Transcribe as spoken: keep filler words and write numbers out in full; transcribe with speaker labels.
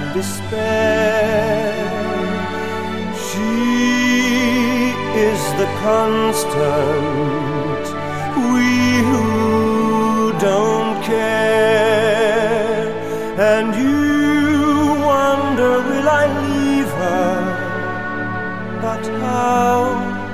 Speaker 1: despair. She is the constant, we who don't care. And you wonder, will I leave her? But how?